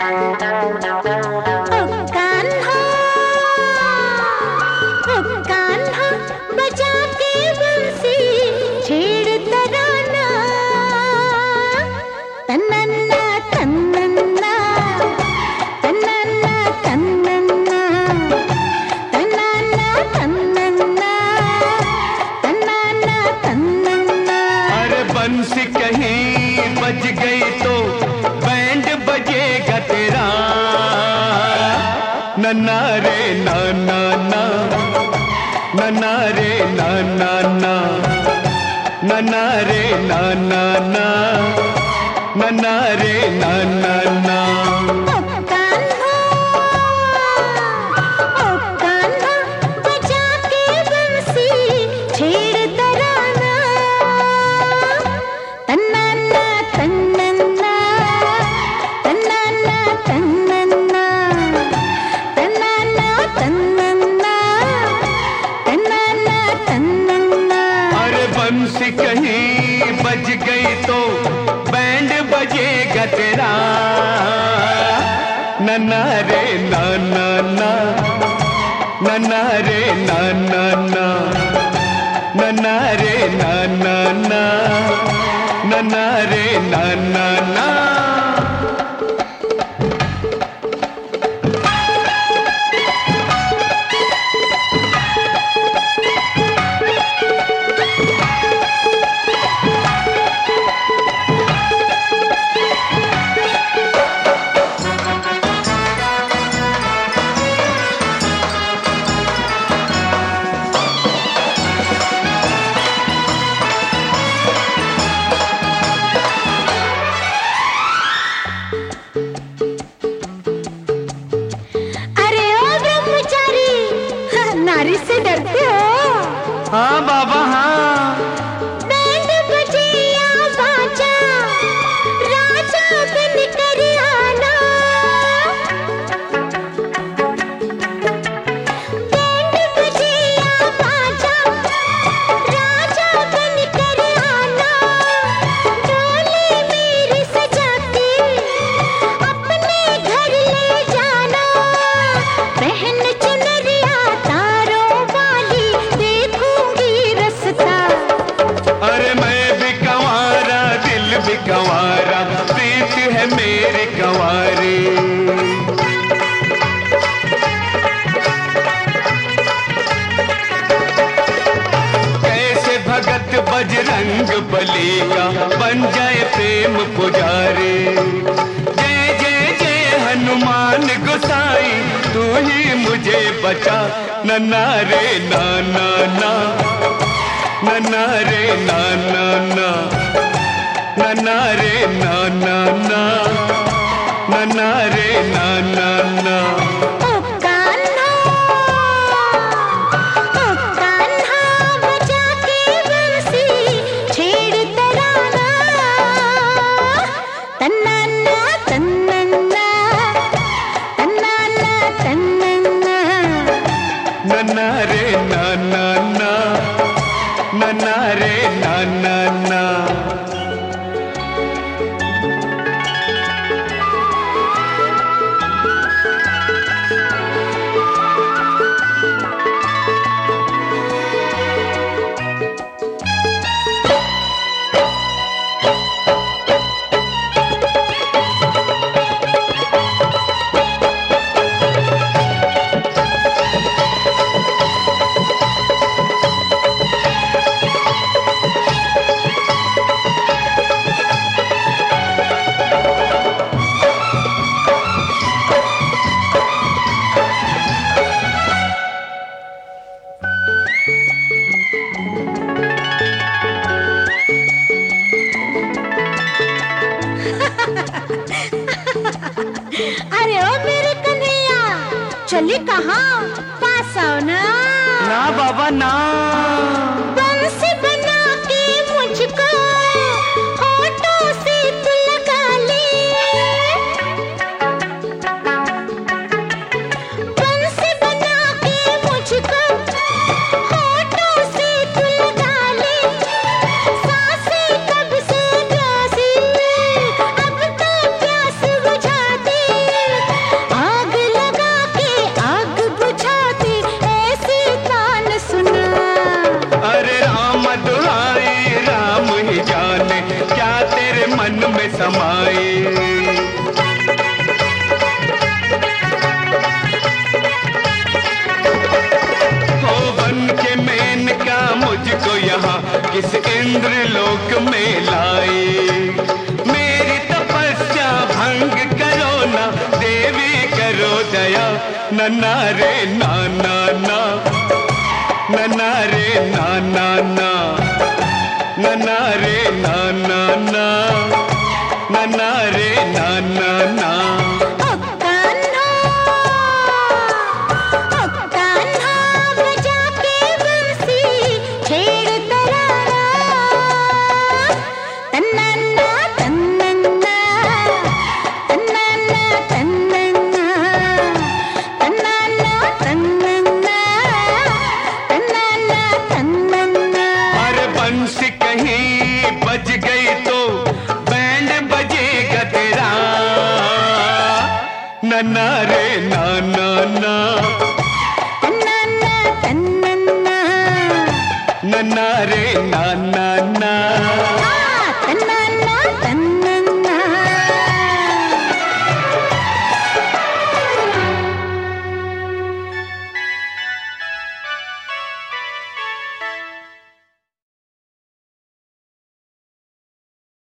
बंसी कहीं बज गई तो बैंड बजेगा तेरा, नन्ना रे ना ना ना, नन्ना रे ना ना ना, नन्ना रे ना ना ना, नन्ना रे ना ना ना। बंसी कहीं बज गई तो बैंड बजेगा तेरा, नन्ना रे ना ना ना, नन्ना रे ना ना ना, नन्ना रे ना ना ना, नन्ना रे ना ना ना। नारी से डरते हो? हाँ बाबा हाँ। बैंड बजे या बाजा, राजा बन कर आना। बैंड बजे या बाजा, राजा बन कर आना। डोली मेरी सजा के अपने घर ले जाना। पहन चुनरिया अरे मैं भी कंवारा, दिल भी कंवारा, प्रीत है मेरी कंवारी। कैसे भगत बजरंग बली का बन जाए प्रेम पुजारी। जय जय जय हनुमान गोसाई, तू ही मुझे बचा, नन्ना रे ना ना ना, नन्ना रे ना ना ना, नन्ना रे ना ना ना, नन्ना रे ना ना ना। बजा के बंसी छेड़ तराना, तन्नाना तन्नन्ना, तन्नाना तन्नन्ना, नन्ना रे ना ना ना, नन्ना रे ना ना ना। अरे ओ मेरे कन्हैया, चली कहाँ? पास आओ ना। ना बाबा ना। बंसी बना के मुझको होठों से तू लगा ले। बंसी बना के मुझको होठों से तू लगा ले। सांसें कब से प्यासी, अब तो प्यास बुझा दे। आया नन्ना रे ना ना ना नन्ना रे ना ना ना नन्ना रे ना ना ना नन्ना रे ना ना ना बज गई तो बैंड बजेगा तेरा नन्ना रे ना ना ना नन्ना रे ना ना